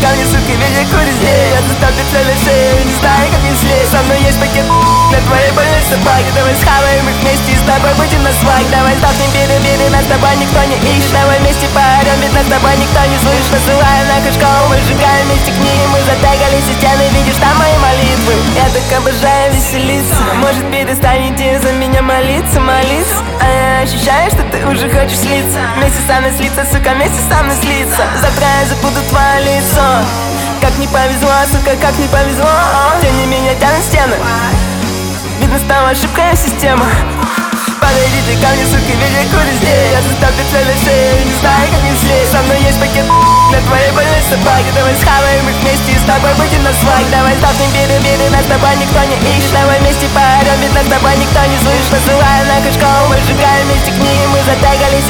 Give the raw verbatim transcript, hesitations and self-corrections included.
ко мне, сука, ветер курит здесь. Я застал петлю на шее, не знаю, как не слезть. Со мной есть пакет для твоей больной собаки. Давай схаваем их вместе и с тобой будем на свайк. Давай сдохнем перебили, нас с тобой никто не ищет. Давай вместе поорем, ведь нас с тобой никто не слышит. Насылаем на кашков, мы сжигаем вместе книги. Мы затегали стены, видишь там мои молитвы. Я так обожаю веселиться. Может, перестанете за меня молиться, молиться. А я ощущаю, что ты уже хочешь слиться. Вместе со мной слиться, сука, вместе со мной слиться. Завтра я забуду твое лицо. Как не повезло, сука, как не повезло. Тем не менее тянут стены. Видно, стала ошибкой система. Подойдите ко мне, сука, ветер курит здесь. Я застал петлю на шее, не знаю, как не слезть. Со мной есть пакет для твоей больной собаки. Давай схаваем их вместе и с тобой будем на свайк. Давай сдохнем перебили, нас с тобой никто не ищет. Давай вместе поорем, ведь нас с тобой никто не слышит. Насылаем на кашков, мы сжигаем вместе книги. Мы затегали